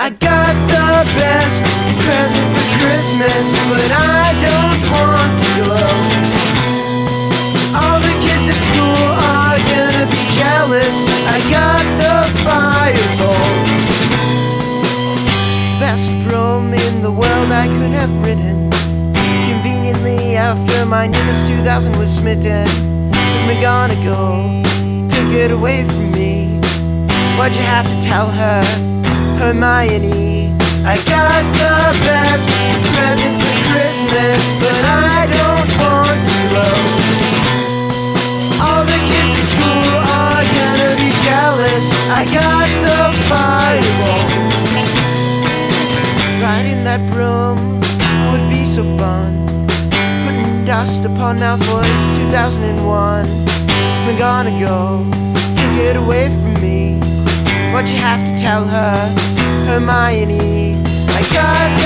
I got the best present for Christmas, but I don't want to glow. All the kids at school are gonna be jealous. I got the fireball. Best broom in the world I could have written. Conveniently after my Nimbus 2000 was smitten, McGonagall took it away from me. Why'd you have to tell her, Hermione? I got the best present for Christmas, but I don't want to glow. All the kids at school are gonna be jealous. I got the fireball. Riding that broom would be so fun, putting dust upon Malfoy's 2001. McGonagall took it away from me. Why'd you have to tell her, Hermione? I got